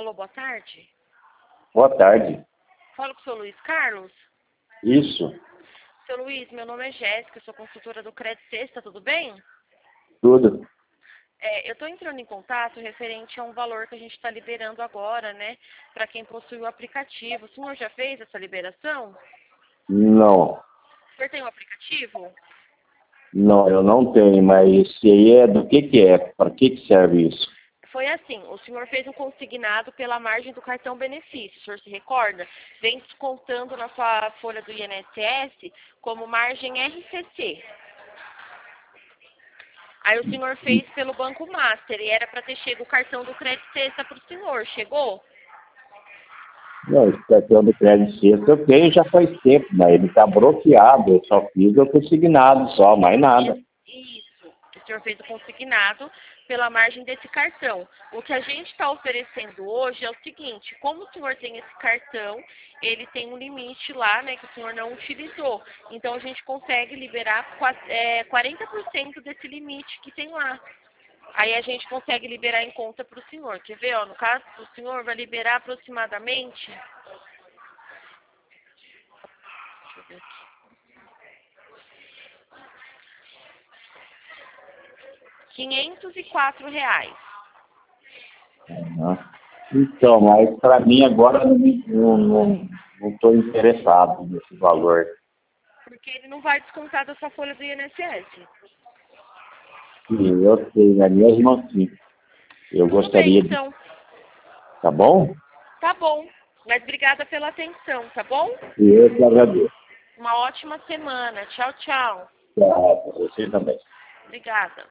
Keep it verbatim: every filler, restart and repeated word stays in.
Alô, boa tarde. Boa tarde. Falo com o seu Luiz Carlos. Isso. Seu Luiz, meu nome é Jéssica, sou consultora do Crédito Sexta, tudo bem? Tudo. É, eu estou entrando em contato referente a um valor que a gente está liberando agora, né? Para quem possui o aplicativo. O senhor já fez essa liberação? Não. O senhor tem o aplicativo? Não, eu não tenho, mas esse aí é do que que é? Para que que serve isso? Foi assim, o senhor fez um consignado pela margem do cartão benefício, o senhor se recorda? Vem descontando na sua folha do I N S S como margem R C C. Aí o senhor fez pelo Banco Master e era para ter chego o cartão do Crédito Sexta para o senhor. Chegou? Não, esse cartão do crédito sexta eu tenho já faz tempo, mas ele está bloqueado. Eu só fiz o consignado só, mais nada. Isso. O senhor fez o consignado pela margem desse cartão. O que a gente está oferecendo hoje é o seguinte, como o senhor tem esse cartão, ele tem um limite lá, né, que o senhor não utilizou. Então a gente consegue liberar é, quarenta por cento desse limite que tem lá. Aí a gente consegue liberar em conta para o senhor. Quer ver, ó, no caso, o senhor vai liberar aproximadamente... Deixa eu ver aqui. quinhentos e quatro reais. Uhum. Então, mas para mim agora eu não não não estou interessado nesse valor. Porque ele não vai descontar da sua folha do I N S S. Sim, eu sei, né? Mesmo assim. Eu Tudo bem, gostaria de. então. Tá bom? Tá bom. Mas obrigada pela atenção, tá bom? E eu te agradeço. Uma ótima semana. Tchau, tchau. Tchau, pra você também. Obrigada.